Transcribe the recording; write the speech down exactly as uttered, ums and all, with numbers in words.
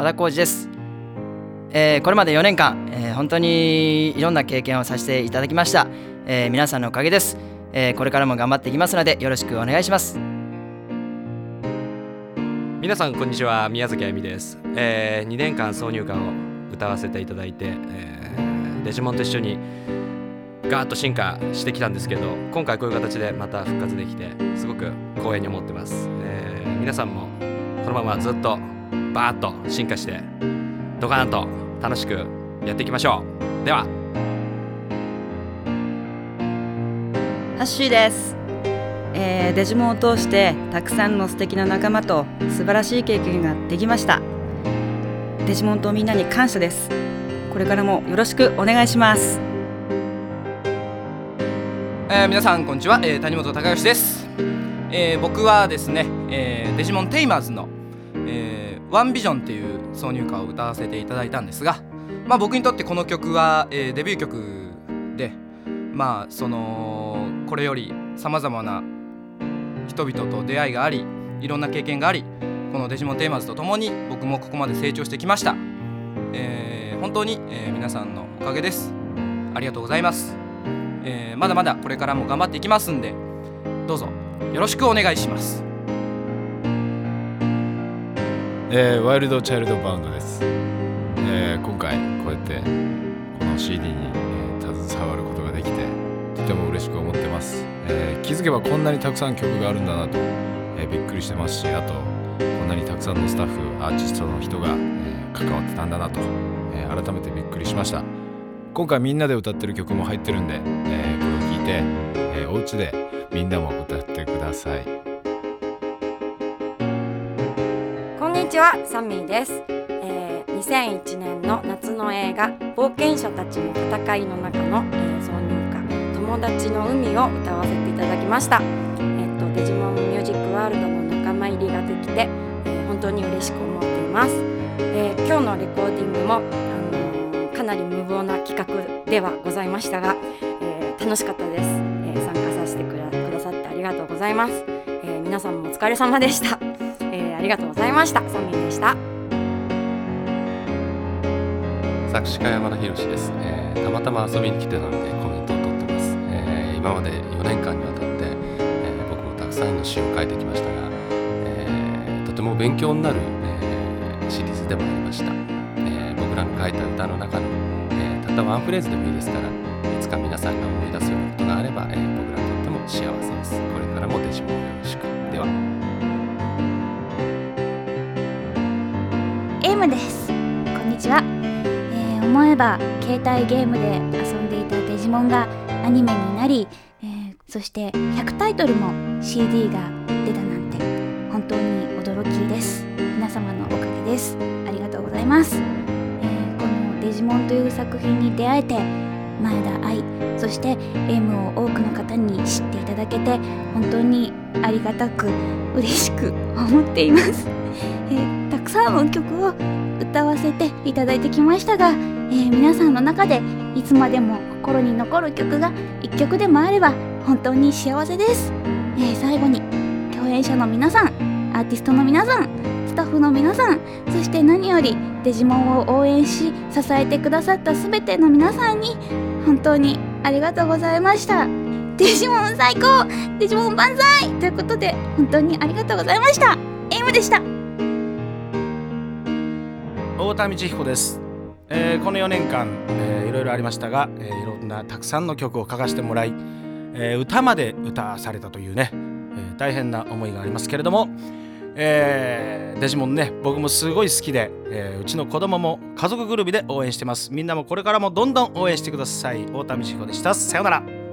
田浩二です。えー、これまでよねんかん、えー、本当にいろんな経験をさせていただきました。えー、皆さんのおかげです。えー、これからも頑張っていきますのでよろしくお願いします。 皆さんこんにちは、宮崎あゆみです。えー、にねんかん挿入歌を歌わせていただいて、えー、デジモンと一緒にガーッと進化してきたんですけど、今回こういう形でまた復活できてすごく光栄に思ってます。えー、皆さんもこのままずっとバーッと進化してドカーンと楽しくやっていきましょう。では、 ハッシーです。えー、デジモンを通してたくさんの素敵な仲間と素晴らしい経験ができました。デジモンとみんなに感謝です。これからもよろしくお願いします。 えー、皆さんこんにちは、えー、谷本隆義です。えー、僕はですね、えー、デジモンテイマーズの、えー、ワンビジョンっていう挿入歌を歌わせていただいたんですが、まあ、僕にとってこの曲は、えー、デビュー曲で、まあそのこれよりさまざまな人々と出会いがあり、いろんな経験があり、このデジモンテイマーズと共に僕もここまで成長してきました。えー、本当に、えー、皆さんのおかげです。ありがとうございます。えー、まだまだこれからも頑張っていきますんで、どうぞよろしくお願いします。 えー、ワイルドチャイルドバウンドです。えー、今回こうやってこの シーディー に、えー、携わることができてとても嬉しく思ってます。えー、気づけばこんなにたくさん曲があるんだなと、えー、びっくりしてますし、あとこんなにたくさんのスタッフアーティストの人が、えー、関わってたんだなと、えー、改めてびっくりしました。今回みんなで歌ってる曲も入ってるんで、えー、これを聴いて、えー、お家でみんなも歌ってください。 こんにちは、サミーです。えー、にせんいちねんの夏の映画冒険者たちの戦いの中の、えー、挿入歌友達の海を歌わせていただきました。えー、とデジモンミュージックワールドの仲間入りができて、えー、本当に嬉しく思っています。えー、今日のレコーディングも、あのー、かなり無謀な企画ではございましたが、えー、楽しかったです。えー、参加させてくだ、くださってありがとうございます。えー、皆さんもお疲れ様でした。えー、ありがとうございました。サミーでした。 作詞家山田博です。えー、たまたま遊びに来てたのでコメントを取ってます。えー、今までよねんかんにわたって、えー、僕もたくさんの詩を書いてきましたが、えー、とても勉強になる、えー、シリーズでもありました。えー、僕らの書いた歌の中の、えー、たったワンフレーズでもいいですから、いつか皆さんが思い出すようなことがあれば、えー、僕らにとっても幸せです。これからもデジモンよろしく。では、 エイムです。こんにちは。えー、思えば携帯ゲームで遊んでいたデジモンがアニメになり、えー、そしてひゃくタイトルも シーディー が出たなんて本当に驚きです。皆様のおかげです。ありがとうございます。えー、このデジモンという作品に出会えて、前田愛、そしてエイムを多くの方に知っていただけて本当にありがたく嬉しく思っています。えー、たくさんの曲を歌わせていただいてきましたが、えー、皆さんの中でいつまでも心に残る曲がいっきょくでもあれば本当に幸せです。えー、最後に共演者の皆さん、アーティストの皆さん、スタッフの皆さん、そして何よりデジモンを応援し支えてくださったすべての皆さんに本当にありがとうございました。デジモン最高、デジモン万歳ということで本当にありがとうございました。エイムでした。 太田道彦です。えー、このよねんかん、えー、いろいろありましたが、えー、いろんなたくさんの曲を書かせてもらい、えー、歌まで歌わされたというね、えー、大変な思いがありますけれども、えー、デジモンね、僕もすごい好きで、えー、うちの子供も家族ぐるみで応援してます。みんなもこれからもどんどん応援してください。太田道彦でした。さようなら。